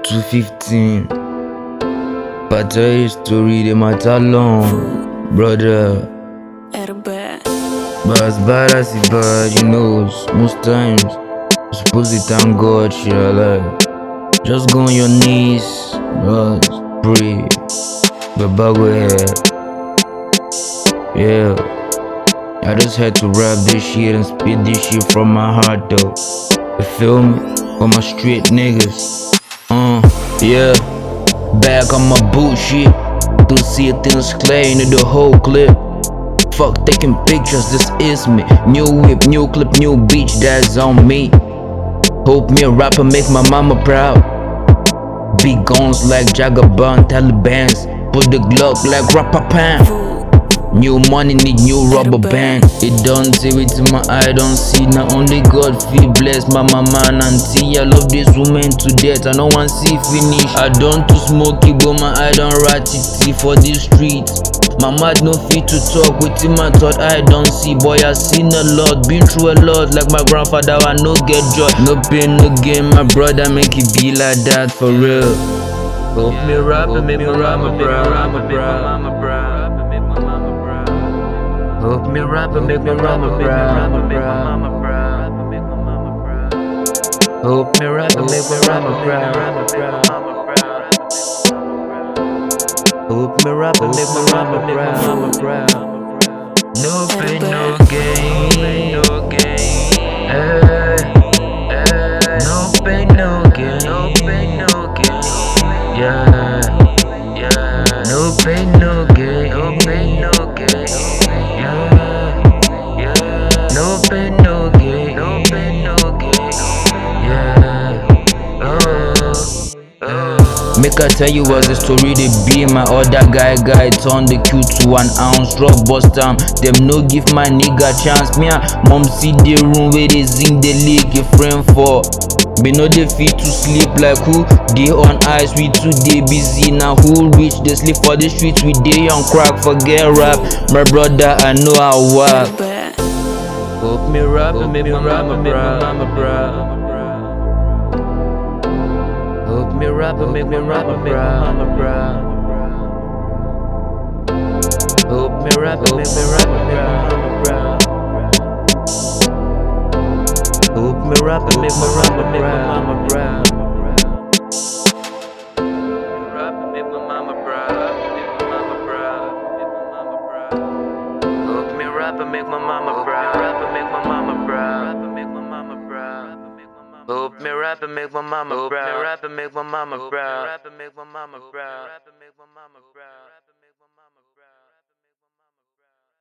215. If I tell you a story, they matter long, brother. But as bad as it bad, most times you're supposed to thank God you're alive. Just go on your knees, just pray. But go ahead. Yeah, I just had to rap this shit and spit this shit from my heart though. You feel me? For my street niggas. Yeah. Back on my bullshit. To see things clear into the whole clip. Fuck taking pictures, this is me. New whip, new clip, new beach, that's on me. Hope me a rapper make my mama proud. Big guns like Jagaban, Talibans. Put the Glock like rapper pan. New money need new rubber band. It don't see it in my eye, don't see. Not only God feel bless my mama and auntie. I love this woman to death, I don't want see finish. I don't too smoky, but my eye don't ratty for these streets. My mouth no fit to talk with him, I thought I don't see. Boy, I seen a lot, been through a lot. Like my grandfather, I no get joy. No pain, no gain, my brother make it be like that for real. Hope me rap and make my mama proud. Hope me rap and make my mama proud. Hope me rap and make my mama proud. Hope me rap and make my mama proud. No pain, no gain, no gain. No pain, no gain, no pain, no gain. Yeah, yeah. No pain, no gain, no pain, no gain. No pain, no gain, no pain, no gain. Yeah, Make I tell you what the story they be. My other guy turn the Q to 1 ounce. Drop bust time, them no give my nigga chance. Me and mom see the room where they zing the league a friend for. Me no dey fit to sleep like who dey on ice, we too dey busy. Now who reach they sleep for the streets, we dey on crack, forget rap. My brother, I know how work. Hope me rap and make my mama proud. Hope me rap and make my mama proud. Hope me rap and make my mama proud. Hope me rap and make my mama proud. Rap and make my mama proud. Hope me rap and make my mama proud. Rap and make my mama proud. Hope me rap and make my mama proud. Rap and make my mama proud. Rap and make my mama proud. Rap and make my mama proud.